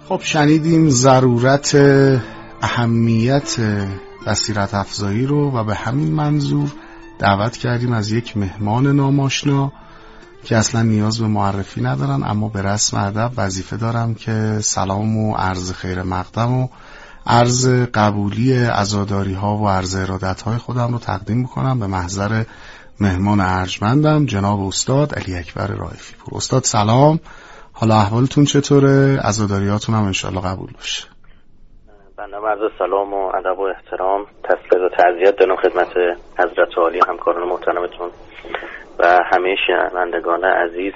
خب شنیدیم ضرورت اهمیت بصیرت افزایی رو و به همین منظور دعوت کردیم از یک مهمان ناماشنا که اصلا نیاز به معرفی ندارن، اما به رسم ادب وظیفه دارم که سلام و عرض خیر مقدم و عرض قبولی عزاداری ها و عرض ارادت های خودم رو تقدیم بکنم به محضر مهمان ارجمندم جناب استاد علی اکبر رائفی پور. استاد سلام، حالا احوالتون چطوره؟ عزاداریاتون هم انشالله قبول باشه. بنده عرض سلام و ادب و احترام، تسلیت و تعزیت دارم خدمت حضرت عالی همکاران محترمتون و همه شنوندگان عزیز.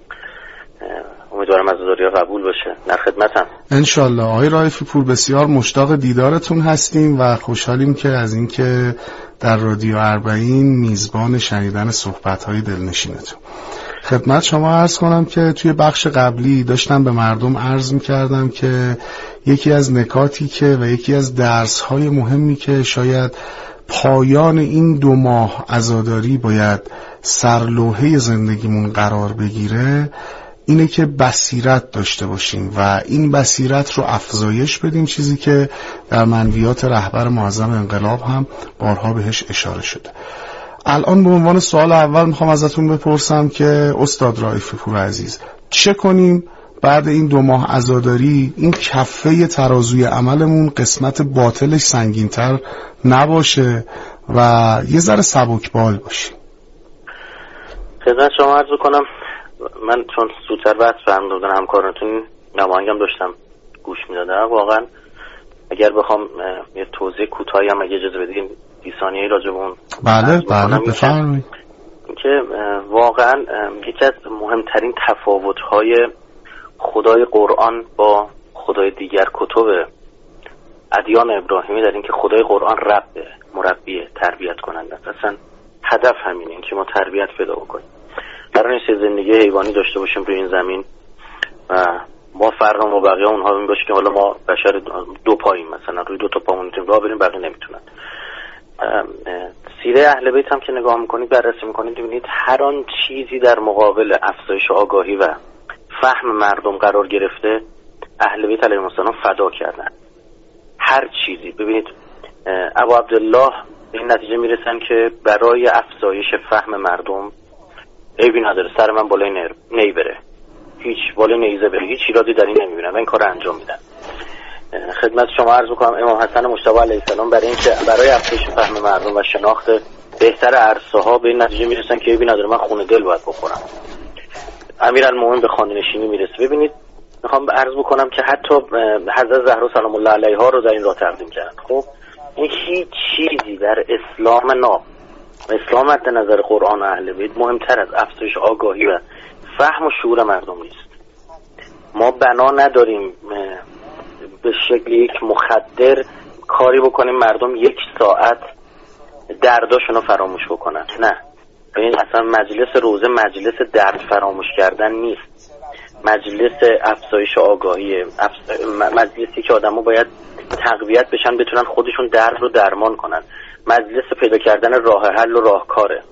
امیدوارم عزاداری‌ها قبول باشه. در خدمتم انشالله. آقای رائفی پور بسیار مشتاق دیدارتون هستیم و خوشحالیم که از اینکه در رادیو اربعین میزبان شنیدن صحبت‌های دلنشینتون. خدمت شما عرض کنم که توی بخش قبلی داشتم به مردم عرض می‌کردم که یکی از نکاتی که و یکی از درس‌های مهمی که شاید پایان این 2 ماه عزاداری باید سرلوحه زندگیمون قرار بگیره اینه که بصیرت داشته باشیم و این بصیرت رو افزایش بدیم، چیزی که در منویات رهبر معظم انقلاب هم بارها بهش اشاره شده. الان به عنوان سوال اول میخوام ازتون بپرسم که استاد رائفی پور عزیز، چه کنیم بعد این 2 ماه عزاداری این کفه ترازوی عملمون قسمت باطلش سنگین‌تر نباشه و یه ذره سبکبال باشه؟ خدمت شما عرض کنم، من چون زودتر بحث فرمودن همکارانتون نمایانگم داشتم گوش میدادم، واقعا اگر بخوام یه توضیح کوتاهی هم اگه اجازه بدین 20 ثانیه‌ای راجع به اون بله بفرمایید. که واقعا یکی از مهمترین تفاوت‌های خدای قرآن با خدای دیگر کتب ادیان ابراهیمی در این که خدای قرآن رب، مربی، تربیت کننده است. اصلا هدف همینه، این که ما تربیت پیدا بکنیم. قرار نیست زندگی حیوانی داشته باشیم روی این زمین و ما فرقمون با بقیه اونها این باشه که حالا ما بشر 2 پاییم، مثلا روی 2 تا پامون میتونیم راه بریم، بقیه نمیتونن. سیره اهل بیت هم که نگاه میکنید، بررسی میکنید، میبینید هر آن چیزی در مقابل افزایش آگاهی و فهم مردم قرار گرفته اهل بیت علیهم السلام فدا کردن. هر چیزی. ببینید ابو عبدالله به این نتیجه میرسن که برای افزایش فهم مردم عیبی نداره سر من بالای نی بره، هیچ بالای نیزه بره، هیچ ایرادی در این نمیبینن و این کار انجام میدن. خدمت شما عرض میکنم امام حسن مجتبی علیه السلام برای افزایش فهم مردم و شناخت بهتر عرصه ها به این نتیجه میرسن که عیبی نداره من خون دل باید بخورم. امیرالمومنین به خانه نشینی میرسه. ببینید میخوام عرض بکنم که حتی حضرت زهرا سلام الله علیها رو در این راه تقدیم کردن. خب این هیچ چیزی در اسلام ناب و اسلام مد نظر قرآن و اهل بیت مهمتر از افزایش آگاهی و فهم و شعور مردم نیست. ما بنا نداریم به شکل یک مخدر کاری بکنیم مردم 1 ساعت درداشون رو فراموش بکنن. نه، این اصلا مجلس روزه مجلس درد فراموش کردن نیست، مجلس افزایش آگاهی، مجلسی که آدم‌ها باید تقویت بشن بتونن خودشون درد رو درمان کنن، مجلس پیدا کردن راه حل و راهکاره.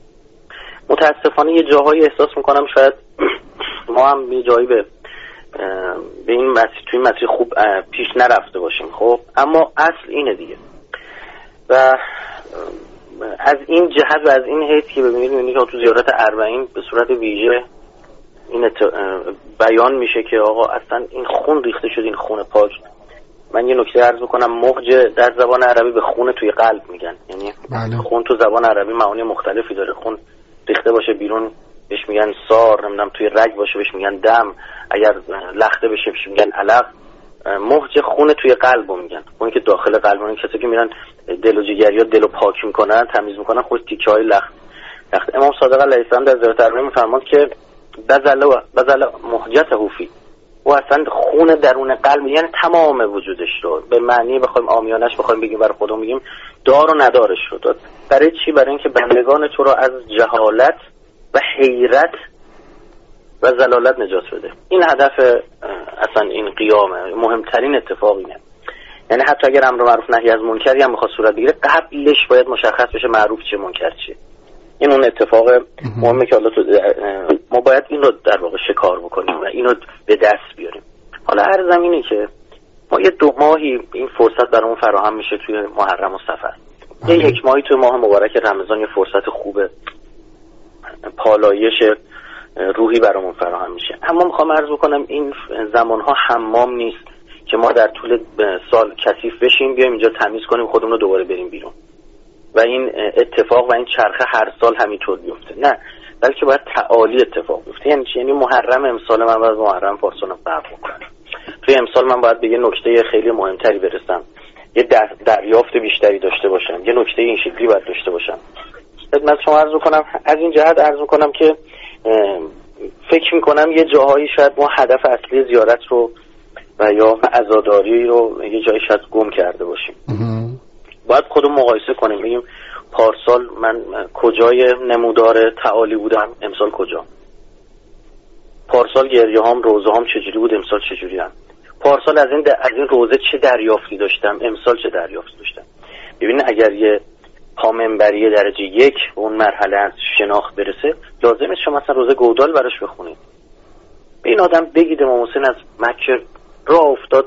متاسفانه یه جاهایی احساس میکنم شاید ما هم یه جایی به این مسیر توی مسیر خوب پیش نرفته باشیم. خب اما اصل اینه دیگه و از این جهت و از این حیث که ببینید که تو زیارت اربعین به صورت ویژه این بیان میشه که آقا اصلا این خون ریخته شد، این خون پاک. من یه نکته عرض بکنم، مخج در زبان عربی به خون توی قلب میگن، یعنی خون تو زبان عربی معانی مختلفی داره. خون ریخته باشه بیرون بهش میگن سار، نمیدونم توی رگ باشه بهش میگن دم، اگر لخته بشه بهش میگن علق. مخج خون توی قلب رو میگن، اون که داخل قلب، اون کسی که میرن دل و جگریا دل رو پاک میکنن، تمیز میکنن، خود تیکه‌های لخت. امام صادق علیه السلام در زیارت اربعین میفرماد که بذل محجته فی، و اصلا خون درون قلب، یعنی تمام وجودش رو به معنی بخوایم عامیانش بخوایم بگیم برای خودمون بگیم دار و ندارش رو. برای چی؟ برای اینکه بندگان تو رو از جهالت و حیرت و زلالت نجات بده. این هدف اصلا این قیامه، مهمترین اتفاق اینه. یعنی حتی اگر امر معروف نهی از منکری هم بخواد صورت بگیره، قبلش باید مشخص بشه معروف چیه منکر چیه. این اون اتفاق مهمه که ما باید این رو در واقع شکار بکنیم و این رو به دست بیاریم. حالا هر زمینی که ما یه 2 ماهی این فرصت برامون فراهم میشه توی محرم و صفر، یه 1 ماهی توی ماه مبارک رمضان یه فرصت خوبه، پالایش روحی برامون فراهم میشه. اما میخوام عرض بکنم این زمانها حمام نیست که ما در طول سال کثیف بشیم بیایم اینجا تمیز کنیم خودمون رو دوباره بریم بیرون و این اتفاق و این چرخه هر سال همینطور بیفته. نه، بلکه باید تعالی اتفاق بیفته. یعنی چی؟ یعنی محرم امسال من باید محرم پارسال فرق بکنم. توی امسال من باید به یه نکته خیلی مهمتری برسم، یه دریافت بیشتری داشته باشم، یه نکته این شکلی باید داشته باشم. خدمت شما عرض کنم از این جهت عرض کنم که فکر میکنم یه جاهایی شاید ما هدف اصلی زیارت رو و یا عزاداری رو یه جایی شاید گم کرده باشیم. باید خودمون مقایسه کنیم، بگیم پارسال من کجای نمودار تعالی بودم، امسال کجا. پارسال گریه هام روزه هام چجوری بود، امسال چجوری هم. پارسال از این روزه چه دریافتی داشتم، امسال چه دریافتی داشتم. ببینید اگر یه پامنبری درجه 1 اون مرحله از شناخت برسه، لازمه شما مثلا روزه گودال براش بخونید. به این آدم بگید امام حسین از مکه راه افتاد،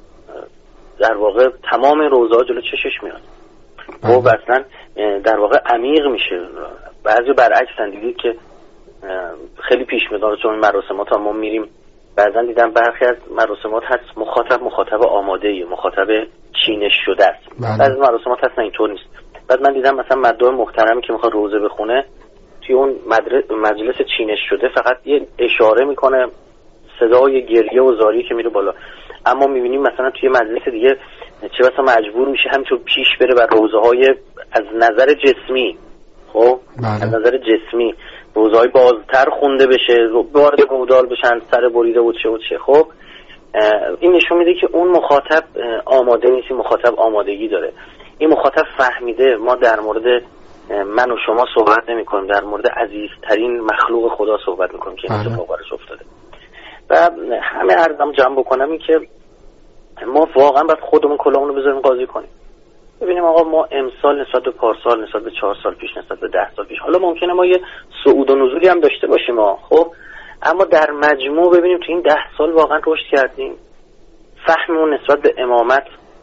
در واقع تمام روزه ها جلو چشش میاد و اصلا در واقع عمیق میشه. بعضی برعکسن، دیدید که خیلی پیش میاد چون مراسمات ما میریم بعضا دیدم برخی از مراسمات هست مخاطب آماده ایه، مخاطب چینش شده است. بعضی مراسمات هست نه اینطور نیست. بعد من دیدم مثلا مدعو محترمی که میخواد روزه بخونه توی اون مجلس چینش شده فقط یه اشاره میکنه، صدای گریه و زاری که میره بالا. اما میبینیم مثلا توی مجلس دیگه چه بسا مجبور میشه همینطور پیش بره و روزه های از نظر جسمی، خب از نظر جسمی روزه های بازتر خونده بشه، وارد گودال بشن، سر بریده و چه. خب این نشون میده که اون مخاطب آماده نیست، مخاطب آمادگی داره. این مخاطب فهمیده ما در مورد من و شما صحبت نمی کنیم، در مورد عزیزترین مخلوق خدا صحبت میکنیم که این اتفاق براش افتاده. و همه عرضم جمع بکنم این که ما واقعا باید خودمون کلاهمون رو بذاریم قاضی کنیم، ببینیم آقا ما امسال نسبت به پارسال، نسبت به 4 سال پیش، نسبت به 10 سال پیش، حالا ممکنه ما یه صعود و نزولی هم داشته باشیم خب، اما در مجموع ببینیم تو این 10 سال واقعا رشد کردیم، فهممون نسبت به امامت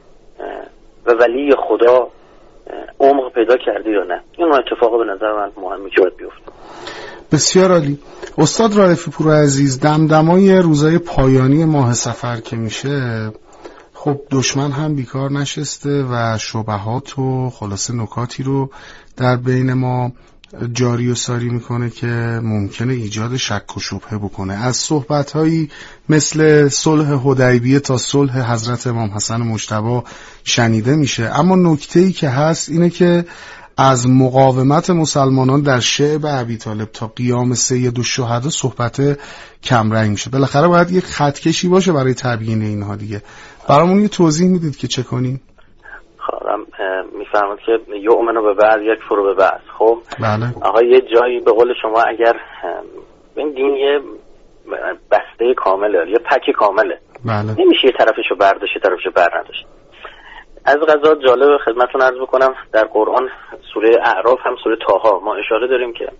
و ولی خدا عمق پیدا کرده یا نه. این اتفاق به نظر من مهمه که باید بیفته. بسیار عالی. استاد رائفی پور عزیز، دمدمای روزای پایانی ماه صفر که میشه، خب دشمن هم بیکار نشسته و شبهات و خلاصه نکاتی رو در بین ما جاری و ساری میکنه که ممکنه ایجاد شک و شبهه بکنه. از صحبت‌هایی مثل صلح حدیبیه تا صلح حضرت امام حسن مجتبی شنیده میشه، اما نکته‌ای که هست اینه که از مقاومت مسلمانان در شعب ابی طالب تا قیام سید الشهدا صحبت کمرنگ میشه. بالاخره باید یک خطکشی باشه برای تبیین اینها دیگه. برامون یه توضیح میدید که چه کنیم؟ خواهم میفرماد که یؤمنو به بعض یکفرو به بعض. خب بله. آقا یه جایی به قول شما اگر این دین یه بسته کامله، یه پک کامله، بله. نمیشه یه طرفشو برداشت یه طرفشو بر نداشت. از قضا جالب خدمتتون عرض بکنم در قرآن سوره اعراف هم سوره طه ما اشاره داریم که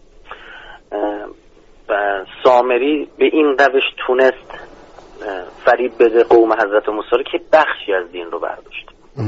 سامری به این روش تونست فریب بده قوم حضرت موسی رو که بخشی از دین رو برداشت.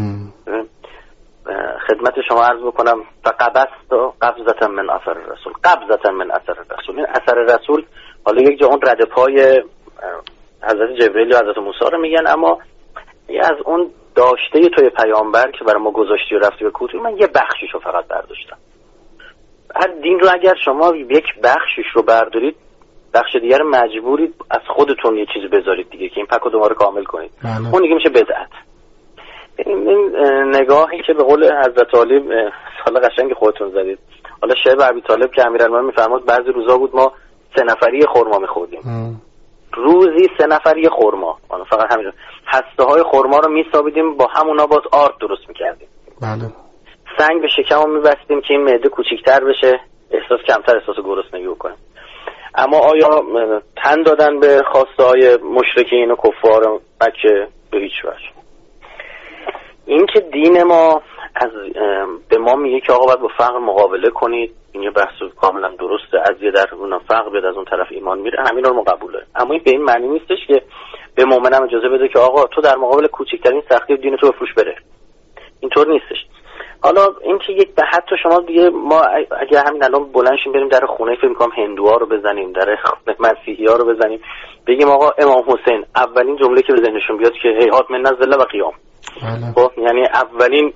خدمت شما عرض بکنم فقبضت قبضة من اثر الرسول، قبضة من اثر الرسول. این اثر رسول حالا یک جا اون رد پای حضرت جبرئیل و حضرت موسی رو میگن، اما از اون داشته توی پیامبر که برای ما گذاشتی و رفتی به کوتوی، من یه بخشیشو فقط برداشتم. هر دین رو اگر شما یک بخشیش رو بردارید، بخش دیگر مجبورید از خودتون یه چیزی بذارید دیگه که این پک رو دوباره کامل کنید. اون دیگه میشه بدعت. این نگاهی که به قول حضرت علی سال قشنگ خودتون زدید. حالا شعب ابی طالب که امیرالمومنین میفرماد بعضی روزا بود ما 3 نفری خرما میخوردیم، روزی 3 نفری خرما، فقط همین هسته های خرما رو میسابیدیم با همونا باز آرد درست میکردیم. بله. سنگ به شکممون میبستیم که این معده کوچیک‌تر بشه، کمتر احساس گرسنگی بکنیم. اما آیا تن دادن به خواسته های مشرکین و کفار مکه؟ به هیچ وجه. این که دین ما از به ما میگه که آقا باید با فقر مقابله کنید. این یه بحث کاملا درسته، از یه در اون فقر بیاد از اون طرف ایمان میره، همین رو ما قبول داریم. اما این به این معنی نیستش که به مؤمنم اجازه بده که آقا تو در مقابل کوچکترین سختی دین تو بفروش بره. اینطور نیستش. حالا اینکه یک به حتی شما دیگه ما اگه همین الان بلند شیم بریم در خونه فکر می‌کنم هندوها رو بزنیم، در مسیحی‌ها رو بزنیم، بگیم آقا امام حسین، اولین جمله که به ذهنشون بیاد که هیهات من نزله و قیام. خب یعنی اولین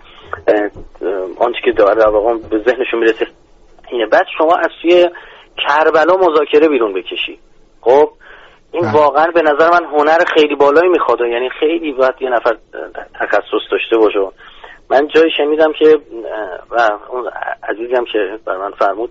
آنچه که در واقع به ذهنشون میرسه اینه. بعد شما از توی کربلا مذاکره بیرون بکشی. خب این واقعا به نظر من هنر خیلی بالایی میخواد، یعنی خیلی باید یه نفر تخصص داشته باشه. من جایی شنیدم که و اون عزیزم که بر من فرمود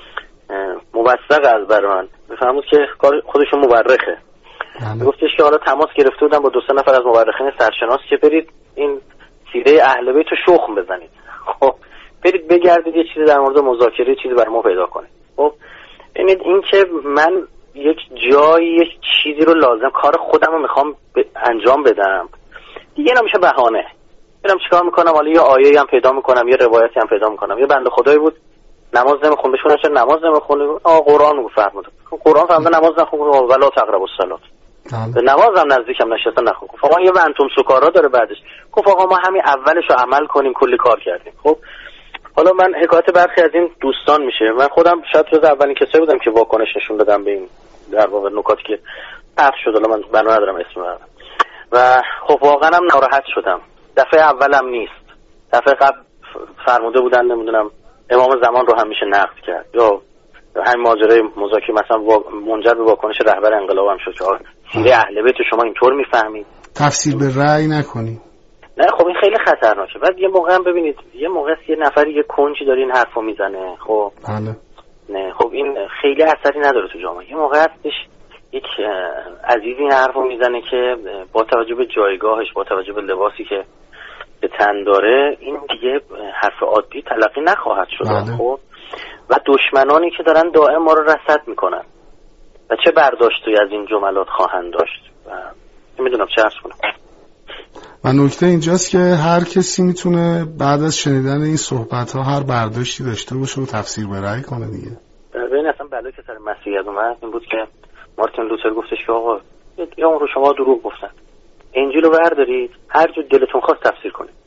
موثق از بر من فرمود که خودشون مورخه، گفتش که حالا تماس گرفته بودم با 2-3 نفر از مورخین سرشناس که برید این سیره اهل بیت رو شخم بزنید. خب برید بگردید یه چیزی در مورد مذاکره چیزی برای ما پیدا کنید. خب ببینید این که من یک جایی یک چیزی رو لازم کار خودم رو میخوام انجام بدم دیگه نمیشه بهانه. میرم چیکار میکنم؟ حالا یه آیه‌ای هم پیدا میکنم، یه روایتی هم پیدا میکنم. یه بنده خدایی بود نماز نمیخونه، بهشون چرا نماز نمیخونه؟ قرآن رو فرمود. قرآن فرمود نماز نخون ولا تقربوا الصلاة. به نماز هم نزدیکم نشسته نخون. گفت آقا یه وانتم سکارا داره بعدش. گفت آقا ما همین اولش رو عمل کنیم کلی کار کردیم. خب حالا من حکایت برخی از این دوستان میشه. من خودم شاید جز اولین کسایی بودم که واکنش نشون دادم به این در واقع نکاتی که پخش شد. حالا من بنا ندارم اسم ببرم. و خب واقعا هم ناراحت شدم. دفعه اولم نیست. دفعه قبل فرموده بودن نمیدونم امام زمان رو هم میشه نقد کرد، یا همین ماجرای مذاکره مثلا منجر به واکنش رهبر انقلاب هم شد که سیره اهل بیت شما اینطور میفهمید، تفسیر به رأی نکنی. نه خب این خیلی خطرناکه. بعد یه موقع هم ببینید یه موقع یه نفری یه کنجی داره این حرفو میزنه. خب بله. نه خب این خیلی اثری نداره تو جامعه. یه موقع هستش یک عزیزی این حرفو میزنه که با توجه به جایگاهش، با توجه به لباسی که به تن داره، این دیگه حرف عادی تلقی نخواهد شد. بله. خب و دشمنانی که دارن دائم ما رو رصد میکنن و چه برداشتی از این جملات خواهند داشت و نمیدونم چه عرض کنم. و نکته اینجاست که هر کسی میتونه بعد از شنیدن این صحبت ها هر برداشتی داشته باشه و تفسیر به رأی کنه دیگه. ببین اصلا بلایی که سر مسیحیت اومد این بود که مارتین لوتر گفتش که آقا یا اون رو شما دروغ گفتن، انجیل رو بردارید هر جو دلتون خواست تفسیر کنید.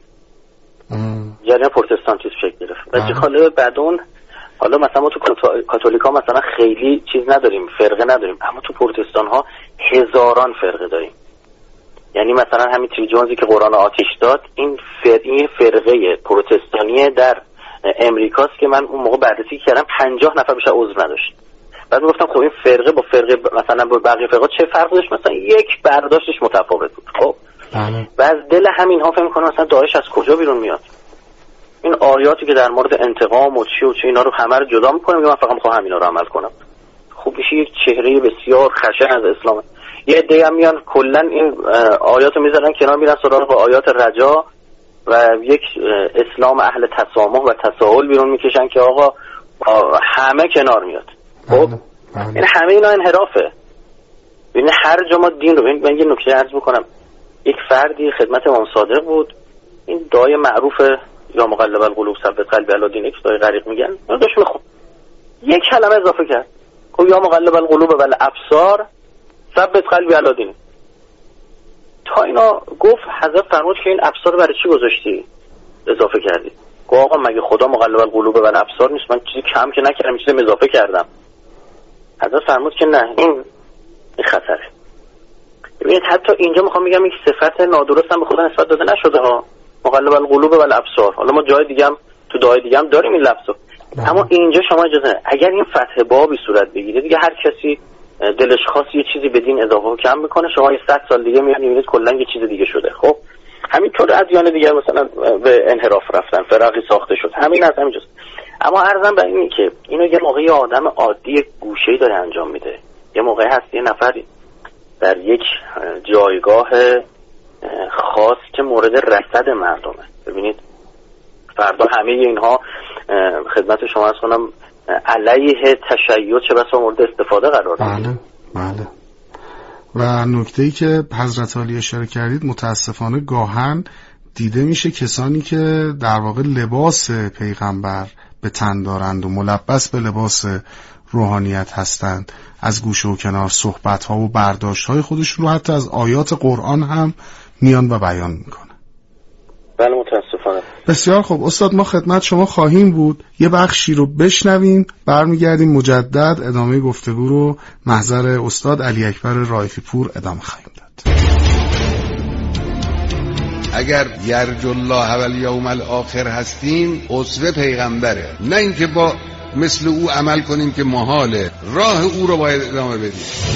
جریان پروتستانتیسم شکل گرفت و جالب بعد اون حالا مثلا ما تو کاتولیکا مثلا خیلی چیز نداریم، فرقه نداریم، اما تو پروتستان ها هزاران فرقه داریم. یعنی مثلا همین تری جونزی که قرآن آتش داد این فرقه پروتستانی در امریکاست که من اون موقع بررسی کردم 50 نفر بیشتر عضو نداشت. بعد میگفتم خب این فرقه با فرقه مثلا با بقیه فرقه چه فرقی داشت؟ مثلا یک برداشتش متفاوت بود. خب و از دل همین ها فکر می‌کنم مثلا داعش از کجا بیرون میاد. این آیاتی که در مورد انتقام و چی و چی اینا رو همه رو جدا می‌کنه، میگم من فقط می‌خوام همینا رو عمل کنم. خب میشه یک چهره بسیار خشن از اسلام. یه عده هم میان کلا این آیاتو میذارن کنار، میرن سراغ آیات رجا و یک اسلام اهل تسامح و تساهل بیرون میکشن که آقا همه کنار میاد. خب این همه اینا انحرافه. ببین هر جا ما دین رو من یه نکته عرض میکنم. یک فردی خدمت امام صادق بود، این دعای معروف یا مقلب القلوب ثبت قلبی علی دینک، دعای غریق میگن، اون داشت میخوند یک کلمه اضافه کرد، گفت یا مقلب القلوب والابصار ثبت قلبی علی دینک. تا اینا گفت حضرت فرمود که این ابصار برای چی گذاشتی اضافه کردی؟ گفت آقا مگه خدا مقلب القلوب والابصار نیست؟ من چیزی کم که نکردم، چیزی اضافه کردم. حضرت فرمود که نه، این خطره. ببینید حتی اینجا میخوام بگم یک صفت نادرست هم به خدا نسبت داده نشده ها، مقلب القلوب والابصار. حالا ما جای دیگه هم تو دعای دیگه هم داریم این لفظو، اما اینجا شما اجازه نه. اگر این فتح بابی صورت بگیره دیگه هر کسی دلش خواست یه چیزی به دین اضافه و کم میکنه، شما 100 سال دیگه میبینید کلا یه چیز دیگه شده. خب همینطور ادیان دیگه مثلا به انحراف رفتن، فرقی ساخته شد، همین از همینجاست. اما عرضم بر اینه که اینو یه موقعی آدم عادی گوشه‌ای داره انجام میده، یه موقعی هست یه نفری در یک جایگاه خاص که مورد رصد مردمه. ببینید فردا همه اینها خدمت شما عرض کنم علیه تشیع چه بسا مورد استفاده قرار بله بله. و نکته‌ای که حضرت علی اشاره کردید متاسفانه گاهن دیده میشه کسانی که در واقع لباس پیغمبر به تن دارند و ملبس به لباس روحانیت هستند از گوشه و کنار صحبت‌ها و برداشت‌های خودشون رو حتی از آیات قرآن هم میان و بیان میکنن. بله متاسفانه. بسیار خوب استاد، ما خدمت شما خواهیم بود. یه بخشی رو بشنویم، برمیگردیم مجدد ادامه گفتگو رو محضر استاد علی اکبر رائفی پور ادامه خواهیم داد. اگر یرج الله و الیوم الاخر هستیم اسوه پیغمبره، نه اینکه با مثل او عمل کنیم که محاله. راه او رو باید ادامه بدیم.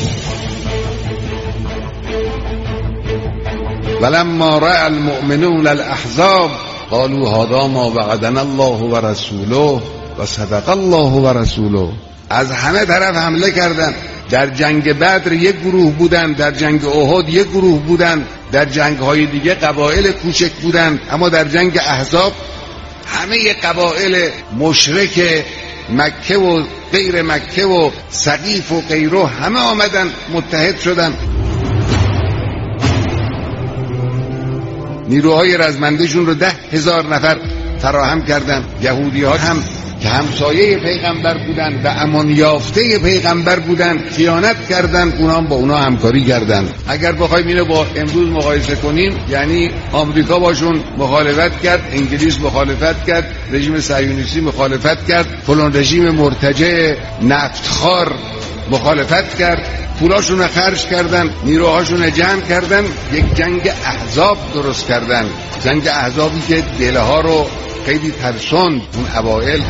ولما رأى المؤمنون الاحزاب قالوا هذا ما وعدنا الله و رسوله و صدق الله و رسوله. از همه طرف حمله کردن. در جنگ بدر یک گروه بودن، در جنگ احد یک گروه بودن، در جنگ‌های دیگه قبایل کوچک بودن، اما در جنگ احزاب همه قبایل مشرک مکه و غیر مکه و ثقیف و غیره همه آمدن متحد شدن. نیروهای رزمندهشون رو 10,000 نفر فراهم کردن. یهودی ها هم که همسایه پیغمبر بودن و امان یافته پیغمبر بودن خیانت کردن، اونا هم با اونا همکاری کردن. اگر بخوایم اینو با امروز مقایسه کنیم، یعنی آمریکا باشون مخالفت کرد، انگلیس مخالفت کرد، رژیم صهیونیستی مخالفت کرد، فلان رژیم مرتجع نفتخوار مخالفت کرد، پولاشون رو خرج کردن، نیروهاشون رو جمع کردن، یک جنگ احزاب درست کردن. جنگ احزابی که دلها رو خیلی ترسوند اون اوائل.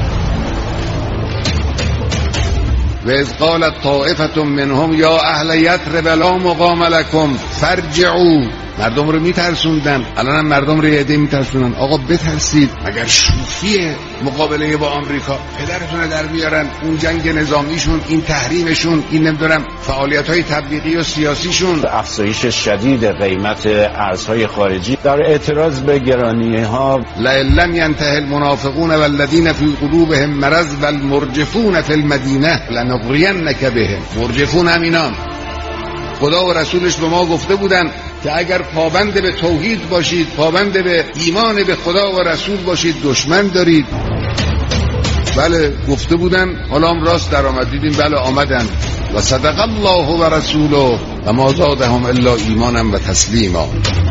و اذ قالت طائفة منهم یا اهل یثرب لا مقام لكم فارجعوا. مردم رو میترسوندن. الان هم مردم رو یه عده میترسونن. آقا بترسید، اگر شوخی مقابله با آمریکا پدرتون رو در بیارن، اون جنگ نظامیشون، این تحریمشون، این نمیدونم فعالیت‌های تبلیغی و سیاسیشون، افزایش شدید قیمت ارزهای خارجی در اعتراض به گرانی‌ها. لئن ینته المنافقون والذین فی قلوبهم مرض والمرجفون فی المدینه لنغرینک بهم. مرجفون هم اینان. خدا و رسولش به ما گفته بودن که اگر پابند به توحید باشید، پابند به ایمان به خدا و رسول باشید، دشمن دارید. بله گفته بودن، حالا هم راست در آمد، دیدیم بله آمدن. و صدق الله و رسوله و ما زادهم الا ایمانا و تسلیما.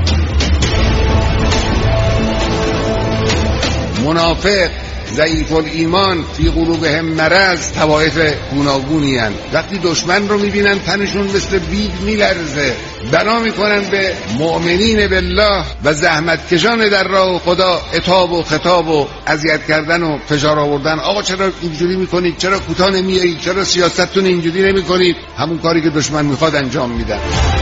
منافق ضعیف الایمان فی قلوبهم مرض، طوایف گوناگونی هستند. وقتی دشمن رو میبینن تنشون مثل بید میلرزه، بنا میکنن به مؤمنین بالله و زحمت کشان در راه خدا عتاب و خطاب و اذیت کردن و فشار آوردن. آقا چرا اینجوری میکنید؟ چرا کوتاه نمیایید؟ چرا سیاستتون اینجوری نمیکنید؟ همون کاری که دشمن میخواد انجام میدن.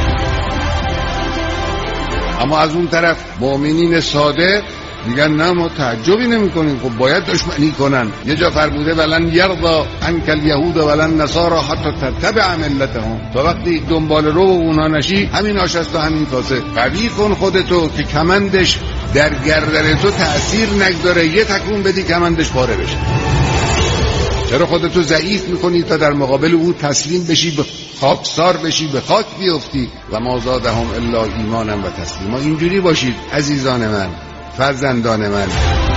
اما از اون طرف مؤمنین صادق میگن نه ما تعجبی نمی کنیم، خب باید دشمنی کنن. یه جا فرموده ولن یرضا عنک الیهود ولن نصارا حتی تتبع ملتهم. تا وقتی دنبال رو اونا نشی، همین آش است و همین کاسه. قوی کن خودتو که کمندش در گردن تو تأثیر نگذاره، یه تکون بدی کمندش پاره بشه. چرا خودتو ضعیف میکنی تا در مقابل او تسلیم بشی، به خاکسار بشی، به خاک بیفتی؟ و ما زادهم الا ایمانا و تسلیما. اینجوری باشید عزیزان من، فرزندان من.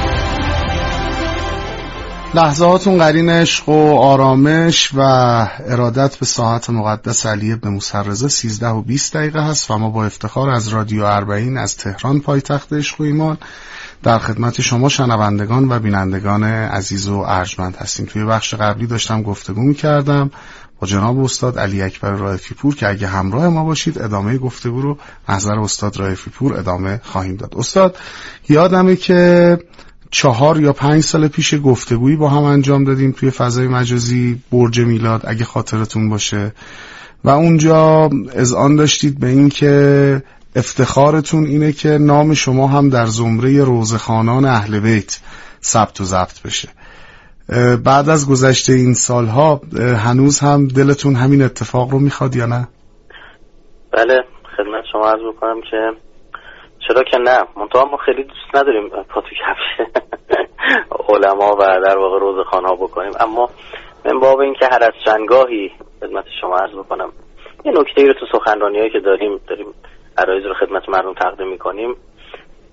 لحظاتون قرین عشق و آرامش و ارادت به ساعت مقدس علی ابن موسی رضا 13:20 هست و ما با افتخار از رادیو اربعین از تهران پایتخت عشق و ایمان در خدمت شما شنوندگان و بینندگان عزیز و ارجمند هستیم. توی بخش قبلی داشتم گفتگو می‌کردم با جناب استاد علی اکبر رائفی پور که اگه همراه ما باشید ادامه گفتگو رو نظر استاد رائفی پور ادامه خواهیم داد. استاد یادمه که 4 یا 5 سال پیش گفتگویی با هم انجام دادیم توی فضای مجازی برج میلاد اگه خاطرتون باشه و اونجا اذعان داشتید به این که افتخارتون اینه که نام شما هم در زمره روزخوانان اهل بیت ثبت و ضبط بشه. بعد از گذشته این سالها هنوز هم دلتون همین اتفاق رو میخواد یا نه؟ بله خدمت شما عرض میکنم که چرا که نه، منتها ما خیلی دوست نداریم پا تو کفش علما و در واقع روزخوان‌ها بکنیم. اما من باب این که هر از چندگاهی خدمت شما عرض بکنم یه نکته‌ای رو تو سخنرانی‌هایی که داریم عرایض رو خدمت مردم تقدیم میکنیم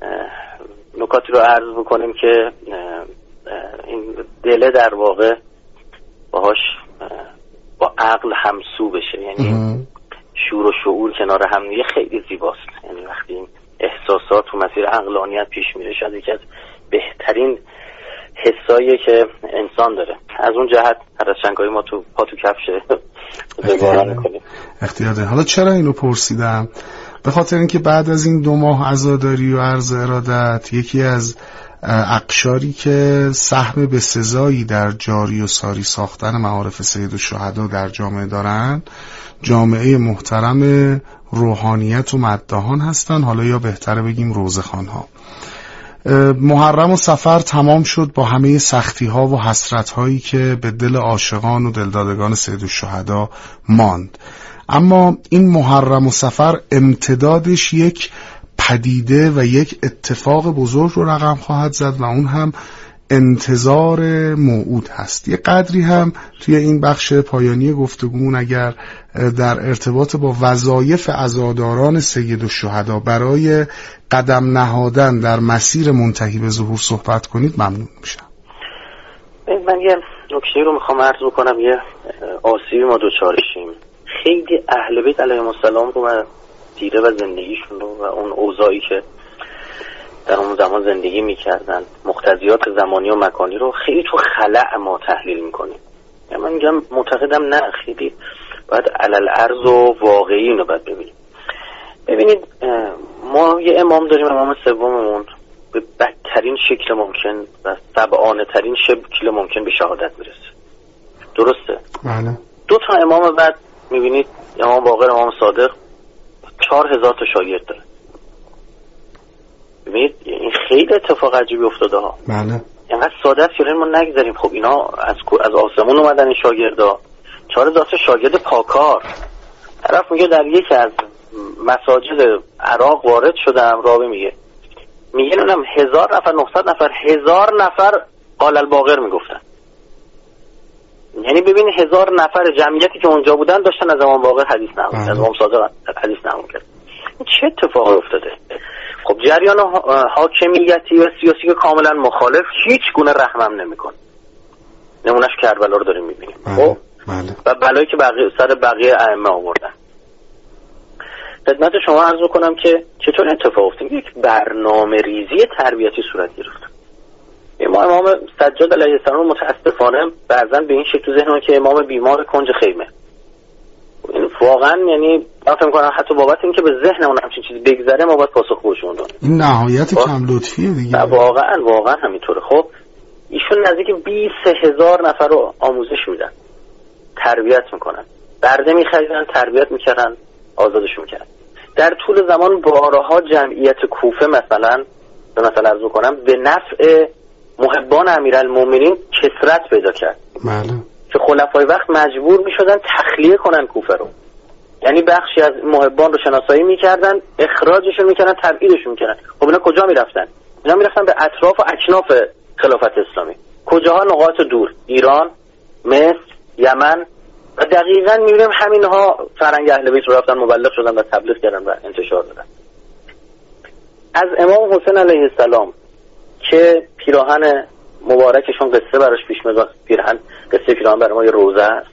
نکاتی رو عرض بکنیم که این دله در واقع باهاش با عقل همسو بشه، یعنی شور و شعور کنار هم دیگه خیلی زیباست. یعنی وقتی این احساسات تو مسیر عقلانیت پیش میره، شاید یکی از بهترین حساییه که انسان داره. از اون جهت هر از چنگایی ما تو پا تو کفشه بگارا میکنیم. اختیار داریم. حالا چرا اینو پرسیدم؟ به خاطر اینکه بعد از این 2 ماه عزاداری و عرض ارادت، یکی از اقشاری که سهم به سزایی در جاری و ساری ساختن معارف سیدالشهدا در جامعه دارن، جامعه محترم روحانیت و مداحان هستن، حالا یا بهتره بگیم روزخوان ها. محرم و صفر تمام شد با همه سختی ها و حسرت هایی که به دل عاشقان و دلدادگان سیدالشهدا ماند. اما این محرم و صفر امتدادش یک پدیده و یک اتفاق بزرگ رو رقم خواهد زد و اون هم انتظار موعود هست. یه قدری هم توی این بخش پایانی گفتگومون اگر در ارتباط با وظایف عزاداران سیدالشهدا برای قدم نهادن در مسیر منتهی به ظهور صحبت کنید ممنون میشم. من یه نکته رو میخوام عرض بکنم. یه آسیبی ما دوچارشیم. خیلی اهل بیت علیهم السلام رو و دیده و زندگیشون رو و اون اوضاعی که در اون زمان زندگی میکردن، مقتضیات زمانی و مکانی رو خیلی تو خلأ ما تحلیل میکنیم. یعنی من میگم معتقدم نه، خیلی باید علل ارز و واقعی اینو باید ببینیم. ببینید ما یه امام داریم، امام سوممون به بدترین شکل ممکن و سبعانه ترین شکل ممکن به شهادت میرسه. درسته؟ بله. 2 تا امام بعد میبینید، امام باقر، امام صادق 4000 تا شاگرد داره. ببینید این خیلی اتفاق عجیبی افتاده ها. بله. اینقدر ساده است که ما نگذاریم. خب اینا از آسمون اومدن این شاگردا، 4000 تا شاگرد پاکار. طرف میگه در یکی از مساجد عراق وارد شدم، راوی میگه اونم 1000 نفر 900 نفر 1000 نفر قال الباقر میگفتن. یعنی ببین 1000 نفر جمعیتی که اونجا بودن داشتن از امام باقر حدیث نقل، از امام صادق حدیث نقل کرد. چه اتفاقی افتاده؟ خب جریان حاکمیتی و سیاسی که کاملا مخالف هیچ گونه رحمم نمیکنه. نمونهش کربلا رو داریم میبینیم. خب و بلایی که سر بقیه ائمه آوردن. خدمت شما عرض بکنم که چطور اتفاق افتاد. یک برنامه ریزی تربیتی صورت گرفت. ما امام سجاد علیه السلام متاسفانه بعضا به این شکل ذهن که امام بیمار کنج خیمه. این واقعا یعنی من فکر می‌کنم حتی بابت اینکه به ذهنمون همچین چیزی بگذره ما باید پاسخگوشون داریم. این نهایت کم لطفیه دیگه. واقعا همینطوره. خب ایشون نزدیک 20000 نفر رو آموزش میدن، تربیت میکنن، برده میخریدن، تربیت میکردن، آزادش میکردن. در طول زمان بارها جمعیت کوفه مثلا عرض کنم به نفع محبان امیرالمومنین کثرت پیدا کرد. بله. که خلفای وقت مجبور میشدن تخلیه کنن کوفه رو. یعنی بخشی از محبان رو شناسایی میکردن، اخراجشون میکردن، تبعیدشون میکردن. خب اینا کجا میرفتن؟ اینا میرفتن به اطراف و اکناف خلافت اسلامی. کجاها؟ نقاط دور، ایران، مصر، یمن. و دقیقاً میبینیم همینها فرنگ اهل بیت رو رفتن مبلغ شدن و تبلیغ کردن و انتشار دادن. از امام حسین علیه السلام که پیراهن مبارکشون قصه براش پیش میاد، قصه پیراهن برای ما یه روزه است،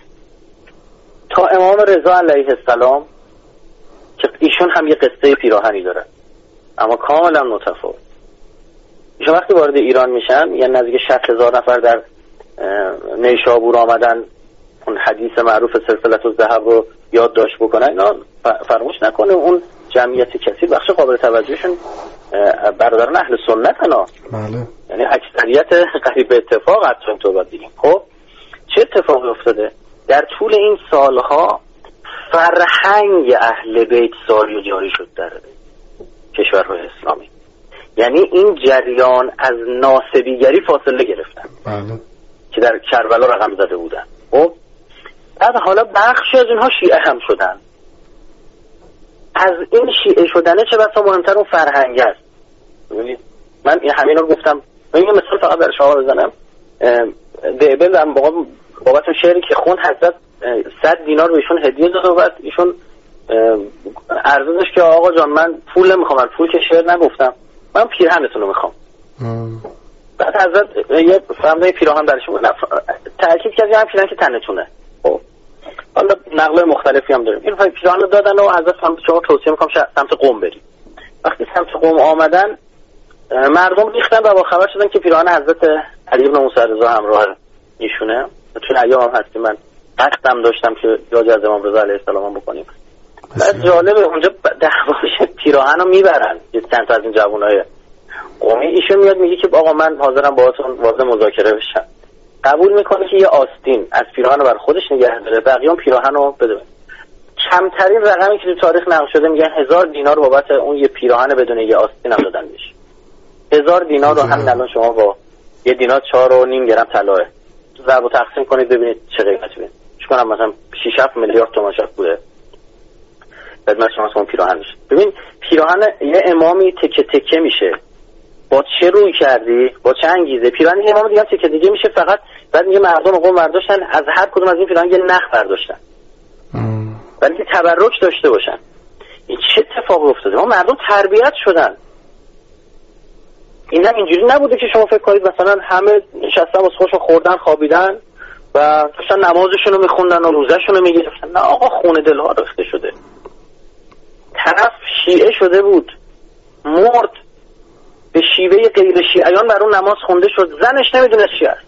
تا امام رضا علیه السلام که ایشون هم یه قصه پیراهنی داره اما کاملا متفاوت. ایشون وقتی وارد ایران میشن یعنی نزدیک 60000 نفر در نیشابور آمدن اون حدیث معروف سلسله الذهب رو یادداشت بکنن. اینا فراموش نکنه اون جمعیت کثیر بخش قابل توجهشون برادران اهل سنت انا. بله. یعنی اکثریت قریب اتفاق حتی تو باید بگیم. خب چه اتفاقی افتاده؟ در طول این سالها فرهنگ اهل بیت ساری و جاری شد در کشورهای اسلامی. یعنی این جریان از ناسبیگری فاصله گرفتن. بله. که در کربلا رقم زده بودن. خب بعد حالا بخشی از اینها شیعه هم شدن. از این شیعه شدنه چه بسا مهمتر اون فرهنگ است. من همین رو گفتم. من یه مثال فقط برای شما بزنم. دیبل هم بابت شعری که خون حضرت 100 دینار بهشون هدیه داد و بعد ایشون عرض داشت که آقا جان من پول نمیخوام، پول که شعر نگفتم، من پیرهنتون رو میخوام. بعد حضرت یه فرمای پیراهن برشون تاکید کرد هم پیراهن که تنتونه. خب حالا نقل مختلفی هم داریم. این پیراهن رو دادن و حضرت فرمود شما توصیه میکنم سمت قم برید. وقتی سمت قم آمدن مردم ریختن و با خبر شدن که پیراهن حضرت علی بن موسی رضا همراه ایشونه. توی ایام هم هستیم من قصدم داشتم که یاد از امام رضا علیه السلام بکنیم. بعد جالبه اونجا دعواش پیراهن رو میبرن یه چند تا از این جوانای قومی. ایشون میاد میگه که آقا من حاضرم باهاتون وارد مذاکره بشم. قبول میکنه که یه آستین از پیراهن رو بر خودش نگه داره، بقیه پیراهن رو بده. کمترین رقمی که تو تاریخ نقل شده میگن 1000 دینار بابت اون یه پیراهن بدون یه آستین هم دادن بهش. 1000 دینار رو همین الان شما با یه دینار 4.5 گرم طلاه ضرب و تقسیم کنید ببینید چه قیمتی میشه. چون مثلا 6-7 میلیارد تومان شد بوده. بعد شما اون پیراهن میشه. ببین پیراهن یه امامی تکه تکه میشه. با چه روی کردی؟ با چه انگیزه؟ پیراهن یه امام دیگه تکه دیگه میشه فقط بعد میگه مردم قوم برداشتن از هر کدوم از این پیراهن یه نخ برداشتن. ولی که تبرک داشته باشن. این چه اتفاقی افتاده؟ ما مردم تربیت شدن. این هم اینجوری نبوده که شما فکر کنید مثلا همه نشستن واسه خودشون خوردن خوابیدن و داشتن نمازشون رو میخوندن و روزهشون رو میگرفتن. نه آقا خون دلها ریخته شده. طرف شیعه شده بود مرد به شیوه غیر شیعیان بر اون نماز خونده شد، زنش نمیدونه چی است.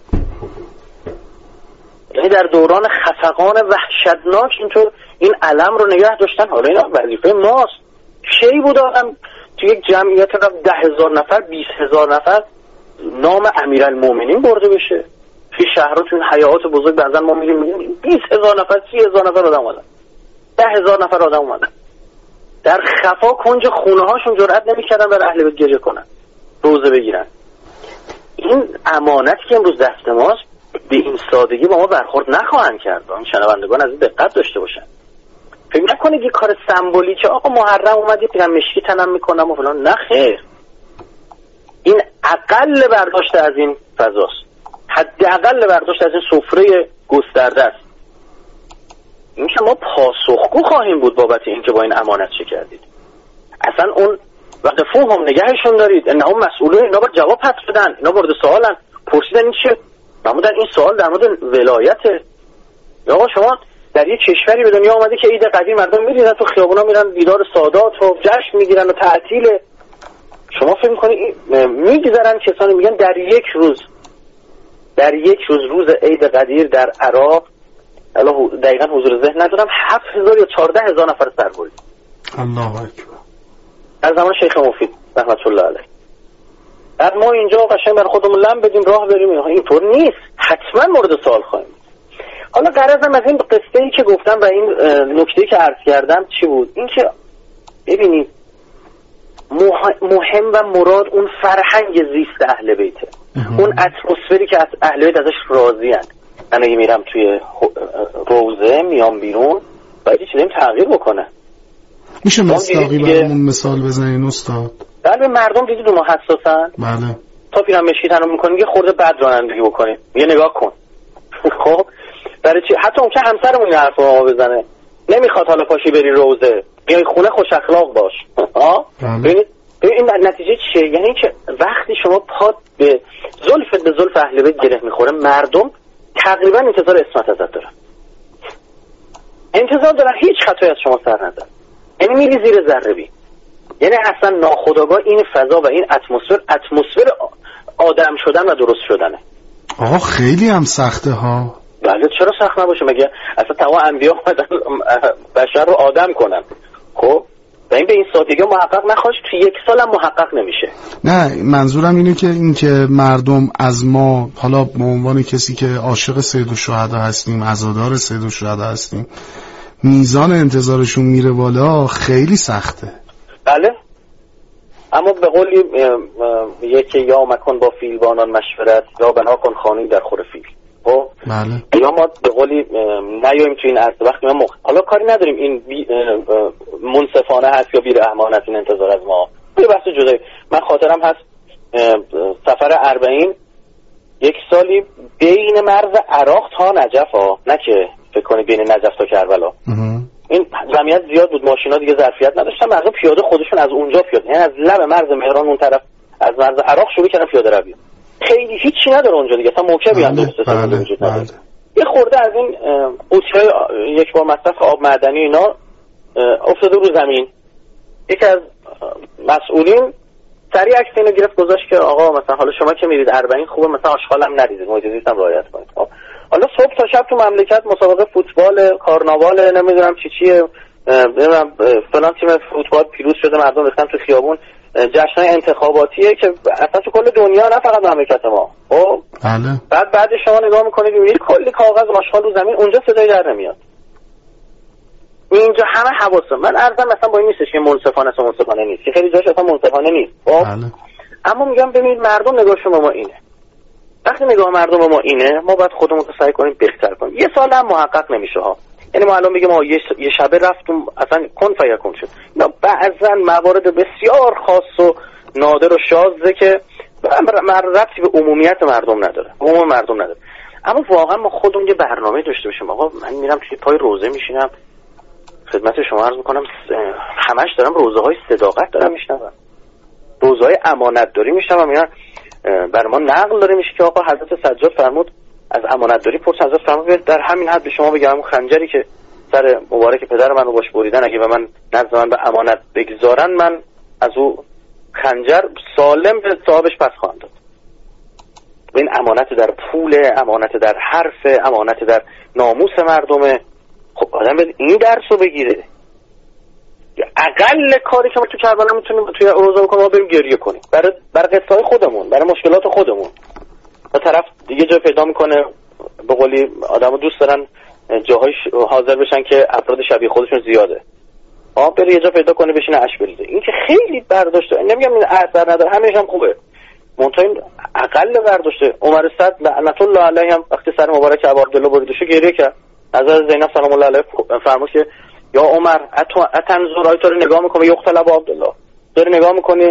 یعنی در دوران خفقان وحشتناک اینطور این علم رو نگه داشتن. حالا اینا وظیفه ماست. کی بود آدم تو یک جمعیت 10,000 نفر 20,000 نفر نام امیرالمومنین برده بشه؟ توی شهرها توی حیات بزرگ بعضا ما میگیم 20,000 نفر 30,000 نفر آدم اومدن، 10,000 نفر آدم اومدن در خفا کنج خونه هاشون جرئت نمی‌کردن بر اهل بیت گریه کنن، روزه بگیرن. این امانتی که امروز دست ماست به این سادگی با ما برخورد نخواهند کرد. این شنوندگان از این دقت داشته باشن. فکر نکنید یه کار سمبولیکه آقا محرم اومد یه پیرن مشکی تنم میکنم و فلان. نه خیر، این اقل برداشت از این فضاست، حداقل برداشت از این سفره گسترده است. این که ما پاسخگو خواهیم بود بابت این که با این امانت چه کردید. اصلا اون وقفون هم نگهشون دارید، اینا هم مسئولین، اینا باید جواب پس بدن، اینا مورد سوالن. پرسیدن این چه؟ نمودن این سوال در مورد ولایته. یا آقا شما در یه کشوری به دنیا آمده که عید قدیر مردم میرن تو خیابونا میرن دیدار سادات و جشن میگیرن و تعطیل. شما فکر میکنید میگذرن کسانی میگن در یک روز روز عید قدیر در عراق، الان دقیقاً حضور ذهن ندارم، 7,000 یا 14,000 نفر سر برید. الله اکبر. از زمان شیخ مفید رحمت الله علیه. بعد ما اینجا قشنگ بر خودمون لم بدیم راه بریم. اینطور نیست، حتما مورد سوال خواهیم. حالا غرضم از این قصه‌ای که گفتم و این نکته‌ای که عرض کردم چی بود؟ این که ببینید مهم و مراد اون فرهنگ زیست اهل بیته، اون اتمسفری که از اهل بیت ازش راضی‌اند. من اگه میرم توی روزه میام بیرون باید یه چیزی تغییر بکنه. میشه مصداقی برامون مثال بزنین استاد؟ بله مردم دیدید اون حساسن. بله. تا پیرن مشکی تنم میکنیم یه خورده بد رانندگی بکنیم، یه نگاه کن. خب برای چی؟ حتی اون که همسرمون این حرف رو بزنه نمیخواد حالا پاشی بری روزه، بیای خونه خوش اخلاق باش. ببینید این نتیجه چیه؟ یعنی که وقتی شما پات به زلف اهل بیت گره میخوره، مردم تقریبا انتظار عصمت ازت دارن، انتظار دارن هیچ خطایی از شما سر نزن. یعنی میری زیر ذره بین. یعنی اصلا ناخودآگاه این فضا و این اتمسفر آدم شدن و درست شدنه. آقا خیلی هم سخته ها. بله چرا سخت نباشه؟ مگه اصلا تمام انبیا اومدن بشر رو آدم کنن. خب و این به این سادگی محقق نخواهش تو یک سال هم محقق نمیشه. نه منظورم اینه که این که مردم از ما حالا به عنوان کسی که عاشق سید الشهدا هستیم، عزادار سید الشهدا هستیم، میزان انتظارشون میره بالا، خیلی سخته. بله اما به قولی یکی یا مکن با فیلبانان مشورت یا بنا کن خانه‌ای در خور فیل. خب بله. یا ما به قولی نیاییم تو این عرصه وقتی ما حالا کاری نداریم این منصفانه هست یا بی‌رحمانه است این انتظار از ما، یه بحث جدایی. من خاطرم هست سفر 40 یک سالی بین مرز عراق تا نجف نه که فکر کنید بین نجف تا کربلا این جمعیت زیاد بود، ماشینا دیگه ظرفیت نداشتن، مردم پیاده خودشون از اونجا پیاده، یعنی از لب مرز مهران اون طرف از مرز عراق شروع کردن پیاده روی. خیلی هیچی نداره اونجا دیگه، اصلا موکبی هم درست حسابی وجود نداره. یه خورده از این قوطی‌های یک بار مصرف آب معدنی اینا افتاده رو زمین. یکی از مسئولین سریع عکس اینو گرفت گذاشت که آقا مثلا حالا شما که میرید اربعین خوبه مثلا آشغال هم نریزید، محیط زیست هم رعایت کنید. حالا صبح تا شب تو مملکت مسابقه فوتبال، کارناوال، نمیدونم چیه، نمیدونم فلان تیم فوتبال پیروز شده، مردم ریختن تو خیابون، جشن‌های انتخاباتیه که اصلا تو کل دنیا نه فقط مملکت ما. خب بعد شما نگاه میکنید میبینید کلی کاغذ آشغال رو زمین، اونجا صدایی در نمیاد. اینجا همه حواسم، من عرضم مثلا با این نیستش که منصفانه نیست، که خیلی جاش اصلا منصفانه نیست. خب اما میگم ببینید مردم نگاهشون ما اینه. وقتی نگاه مردم ما اینه، ما باید خودمون رو سعی کنیم بهتر کنیم. یه سال هم محقق نمیشه ها. یعنی ما الان بگیم ما یه شبه رفتم اصلا کن فیکون شد. اینا بعضن موارد بسیار خاص و نادر و شاذه که ربطی به عمومیت مردم نداره. عموم مردم نداره. اما واقعا ما خودمون یه برنامه داشته باشیم. آقا من میرم توی پای روزه میشینم، خدمت شما عرض میکنم همش دارم روزه‌های صداقت دارم میشنوم، روزه‌های امانتداری میشنوم. میگن برای ما نقل داره میشه که آقا حضرت سجاد فرمود از امانتداری پرسید، حضرت فرمود در همین حد به شما بگم خنجری که سر مبارک پدر من رو باش بریدن اگه به من نزد من به امانت بگذارن، من از او خنجر سالم به صاحبش پس خواهم داد. این امانت در پول، امانت در حرف، امانت در ناموس مردمه. خب آدم باید این درس رو بگیره. اقل کاری که ما تو کربلا میتونیم توی روزه بکنیم ما بریم گریه کنیم برای قصه های خودمون، برای مشکلات خودمون. و طرف دیگه جای پیدا میکنه، به قولی آدمو دوست دارن جاهای حاضر بشن که افراد شبیه خودشون زیاده. بره یه جا پیدا کنه بشینه اش بریزه. این که خیلی برداشته، نمیگم این اثر نداره، همینش هم خوبه، منتها این اقل برداشته. عمر صد لعنت الله علیه هم وقتی سر مبارک ابو عبدالله بریدهشو گریه کرد. حضرت زینب سلام الله علیها فرمود که یا عمر اتنظر، آیت رو نگاه میکنه یقتل ابو عبدالله، داری نگاه میکنی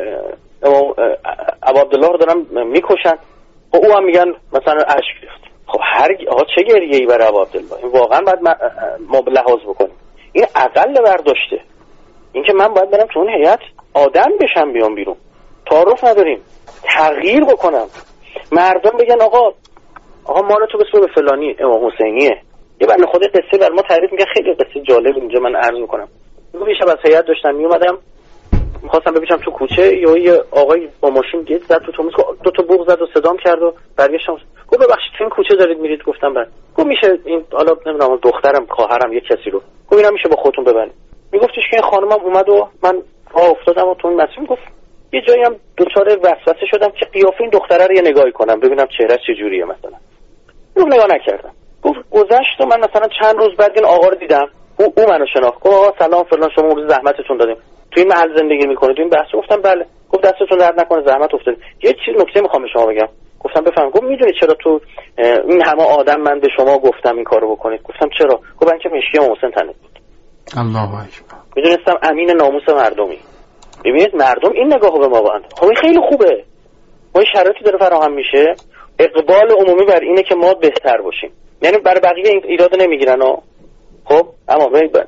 ابو عبدالله رو دارن میکشن. و او هم میگن مثلا اشک ریخت. خب آقا چه گریه‌ای برای ابو عبدالله؟ این واقعا باید ما لحاظ بکنیم. این اقل برداشته. این که من باید برم تو اون هیئت آدم بشم بیام بیرون، تعارف نداریم، تغییر بکنم، مردم بگن آقا مال تو بسپر به فلانی امام حسینیه. یه بنده خدا قصه بر ما تعریف میگه، خیلی قصه جالب اینجا من عرض میکنم. میگم شب از هیئت داشتم میومدم میخواستم بپیچم تو کوچه، یه آقای با ماشین گیت زد تو توماس، دو تا بوق زد و صدام کرد و برگشتم گفت ببخشید تو این کوچه دارید میرید؟ گفتم بله. گفت میشه این حالا نمیدونم دخترم خواهرم یه کسی رو، گفت اینا میشه با خودتون ببرید. میگفتش که این خانمم اومد و من راه افتادم و تو این مسیر گفت یه جایی هم دوچار وسوسه شدم که قیافه این دختره رو یه نگاهی کنم ببینم چهرهش چه جوریه مثلا. گفت نگاه نکردم. گفت گذشت و من مثلا چند روز بعد این آقا رو دیدم، او منو شناخت. گفت آقا سلام فلان، شما روز زحمتتون دادیم، تو این محل زندگی میکنید، تو این بحث. گفتم بله. گفت دستتون درد نکنه، زحمت افتاد. یه چیز نکته میخوام به شما بگم. گفتم بفهم. گفت میدونید چرا تو این همه آدم من به شما گفتم این کارو بکنید؟ گفتم چرا؟ گفت من که مشکی محسن تنت بود. الله اکبر. میدونستم امین ناموس مردمی. ببینید مردم این نگاهو به ما بند. خب این خیلی خوبه. ما این شرایطی داره فراهم میشه، اقبال عمومی بر اینه که ما بهتر باشیم. یعنی برای بقیه این ایراد نمیگیرن ها. خب اما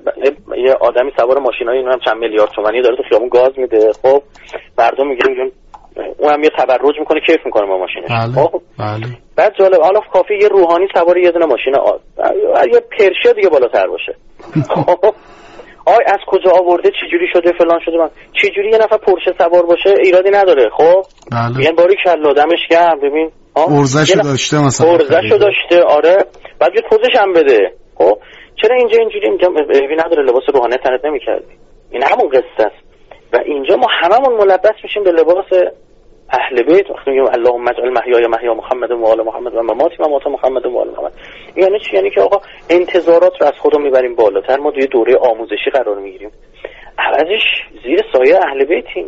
یه آدمی سوار ماشینای اینم چند میلیارد تومانی داره تو خیابون گاز میده، خب مردم میگن اونم یه تبرج میکنه، کیف میکنه با ماشینش. خب بعد جالب حالا کافی یه روحانی سوار یه دونه ماشین یه پرشه دیگه بالاتر باشه. خب از کجا آورده، چه جوری شده، فلان شده، من چه جوری یه نفر پرشه سوار باشه ایرادی نداره. خب میگن باریکلا دمش گرم، ببین ارزشو داشته، مثلا ارزشو داشته. آره بعد یه پوزش هم بده. خب چرا اینجا اینجوری اینجا ببین نداره، لباس روحانی تنت نمی‌کردی؟ این همون قصه است. و اینجا ما هممون ملبس میشیم به لباس اهل بیت. وقتی میگیم اللهم اجعل محیای محیا محمد و آل محمد و مماتی ممات محمد و آل محمد، یعنی چی؟ یعنی که آقا انتظارات رو از خودمون میبریم بالاتر، ما توی دوره آموزشی قرار میگیریم، عوضش زیر سایه اهل بیتیم.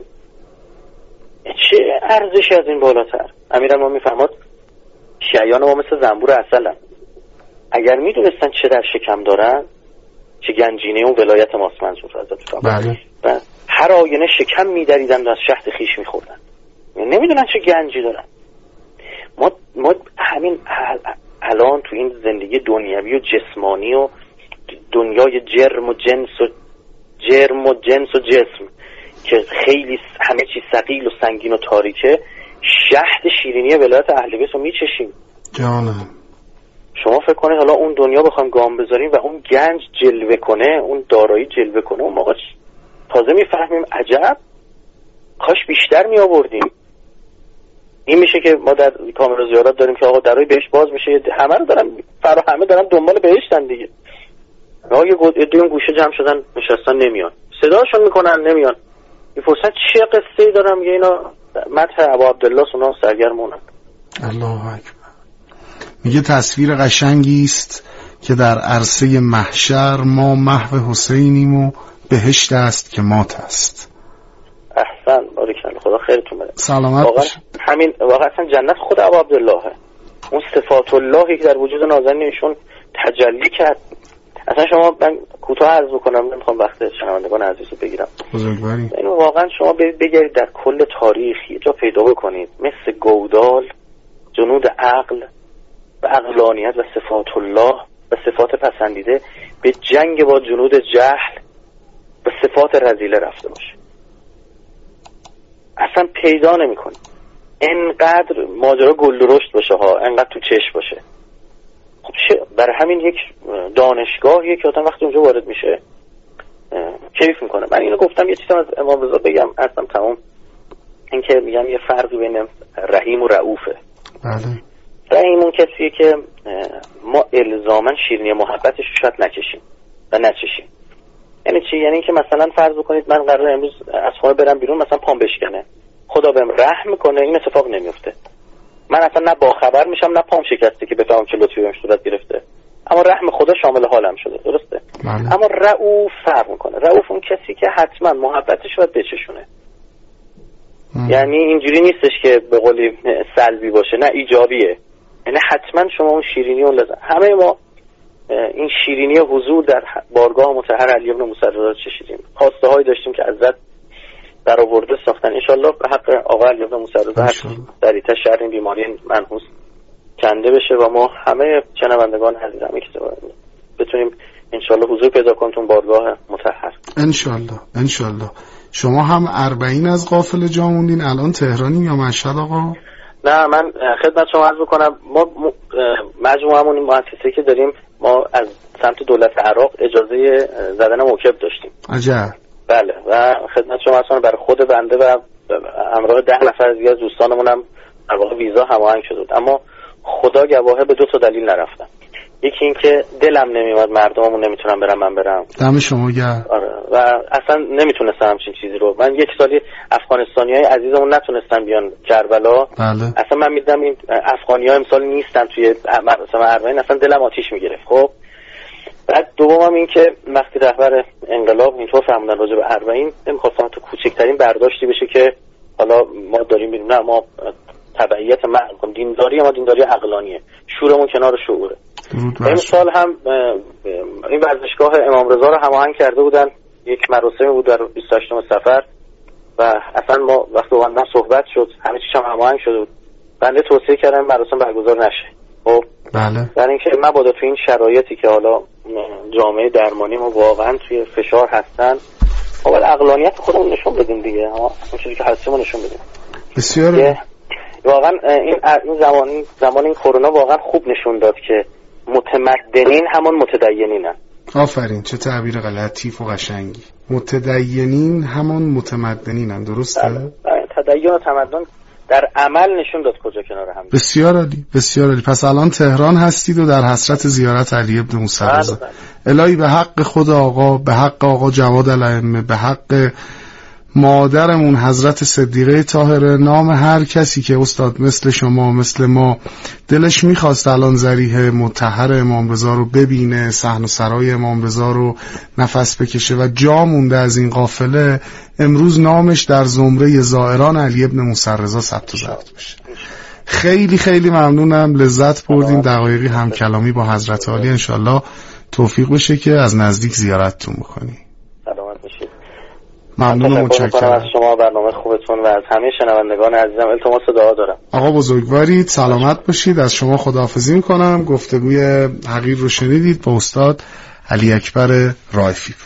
چه ارزشی از این بالاتر؟ امیرالمومنین میفرماد شیعیان ما مثل زنبور عسلن، اگر میدونستن چه در شکم دارن، چه گنجینه اون ولایت ماست منظور حضرت. بله. و هر آینه شکم میدریدن و از شهد خیش میخوردن، نمیدونن چه گنجی دارن. ما همین الان تو این زندگی دنیوی و جسمانی و دنیای جرم و جنس و جسم، که خیلی همه چیز ثقیل و سنگین و تاریکه، شهد شیرینی ولایت اهل بیت رو میچشیم. جانم شما فکر کنید حالا اون دنیا بخوایم گام بذاریم و اون گنج جلوه کنه، اون دارایی جلوه کنه، اون موقع تازه میفهمیم عجب کاش بیشتر می آوردیم. این میشه که ما در کامل زیارت داریم که آقا درای بهشت باز میشه، همه رو دارن همه دارن دنبال بهشتن دیگه. آقا یه دون گوشه جمع شدن نشستن نمیان، صداشون میکنن نمیان. این فرصت چه قصه‌ای دارم میگه اینا مدح ابو عبدالله اونا سرگرمونن. الله اکبر. میگه تصویر قشنگی است که در عرصه محشر ما محو حسینیم و بهشت است که مات است. احسن باریکلا، خدا خیرتون بده. سلامت باشید. همین واقعا جنت خود ابو عبدالله، اون صفات اللهی که در وجود نازنین ایشون تجلی کرد. اصلا شما من کوتاه عرض بکنم، نمیخوام وقت شنوندگان عزیز رو بگیرم. بزرگواری. اینو واقعا شما بگردید در کل تاریخ یه جا پیدا بکنید مثل گودال جنود عقل و عقلانیت و صفات الله و صفات پسندیده به جنگ با جنود جهل و صفات رذیله رفته باشه. اصلا پیدا نمی کنید. انقدر ماجرا گل درشت باشه ها، انقدر تو چشم باشه. خب برای همین یک دانشگاهیه که آدم وقتی اونجا وارد میشه کیف میکنه. من اینو گفتم یه چیزی از امام رضا بگم اصلا تمام، این که میگم یه فرقی بین رحیم و رؤوفه. بله. رحیم اون کسیه که ما الزاماً شیرینی محبتش رو شاید نکشیم و نچشیم. یعنی چی؟ یعنی که مثلا فرض بکنید من قراره امروز از خونه برم بیرون، مثلا پام بشکنه، خدا بهم رحم میکنه، این اتفاق نمیفته. من اصلا نه باخبر میشم نه پام شکسته که بفهمم چه لطفی بهم صورت گرفته، اما رحم خدا شامل حالم شده. درسته؟ بله. اما رؤوف فرق میکنه. رؤوف اون کسی که حتما محبتش رو بچشونه. یعنی اینجوری نیستش که به قولی سلبی باشه، نه ایجابیه. یعنی حتما شما اون شیرینی اون لذت، همه ما این شیرینی حضور در بارگاه مطهر علی بن موسی رضا چشیدیم. خواسته هایی داشتیم که عزت در آورده ساختن. انشالله به حق آقا علی بن موسی رضا سریعتر شر این بیماری منحوس کنده بشه و ما همه شنوندگان عزیز همه که بتونیم انشالله حضور پیدا کنیم تو بارگاه مطهر. انشالله. شما هم 40 از قافله جا موندین، الان تهرانی یا مشهد آقا؟ نه من خدمت شما عرض بکنم، ما مجموعمون مؤسسه‌ای که داریم ما از سمت دولت عراق اجازه زدن موکب داشتیم. عجب. بله و خدمت شما اصلا برای خود بنده و همراه 10 نفر دیگه از دوستانمون هم در واقع ویزا هماهنگ شده بود، اما خدا گواهه به 2 تا دلیل نرفتم. یکی این که دلم نمیومد مردممون نمیتونن برم من برم. دم شما گرم. آره و اصلا نمیتونستم همچین چیزی رو. من یک سالی افغانستانیای عزیزمون نتونستن بیان کربلا. بله. اصلا من میدیدم این افغانی‌ها امسال نیستن توی مراسم 40، اصلا دلم آتیش میگرفت. خب بعد دومم این که وقتی رهبر انقلاب اینطور فهمیدن راجع به 40 نمیخواستن تو کوچکترین برداشتی بشه که حالا ما داریم میریم، نه ما تبعیت دینداری، ما دینداری عقلانیه، شورمون کنار شعوره. امسال هم این ورزشگاه امام رضا رو هماهنگ کرده بودن، یک مراسمی بود در 28 صفر و اصلا ما وقتی با من صحبت شد همه چیز هم هماهنگ شده بود. بنده توصیه کردم مراسم برگزار نشه. خب بله. برای اینکه مبادا تو این شرایطی که حالا جامعه درمانی ما واقعا توی فشار هستن، ما باید عقلانیت خودمون نشون بدیم دیگه، اون چیزی که هستیم نشون بدیم. بسیار واقعا این زمان این کرونا واقعا خوب نشون داد که متمدنین همون متدینینن. آفرین، چه تعبیر لطیف و قشنگی. متدینین همون متمدنینن. درسته؟ تدین و تمدن در عمل نشون داد کجا کنار هم. بسیار عالی، بسیار عالی. پس الان تهران هستید و در حسرت زیارت علی بن موسی رضا. الهی به حق خود آقا، به حق آقا جواد الائمه، به حق مادرمون حضرت صدیقه طاهره، نام هر کسی که استاد مثل شما مثل ما دلش میخواست الان ذریح مطهر امام رضا رو ببینه، صحن و سرای امام رضا رو نفس بکشه و جا مونده از این قافله، امروز نامش در زمره زائران علی بن موسی رضا ثبت و ضبط بشه. خیلی خیلی ممنونم، لذت بردیم، دقایقی هم کلامی با حضرت عالی، انشالله توفیق بشه که از نزدیک زیارتتون بکنی. سلامت باشید. ممنون و متشکرم از شما، برنامه خوبتون و از همه شنوندگان عزیزم التماس دعا دارم. آقا بزرگوارید، سلامت باشید. از شما خداحافظی میکنم. گفتگوی حقیر رو شنیدید با استاد علی اکبر رائفی.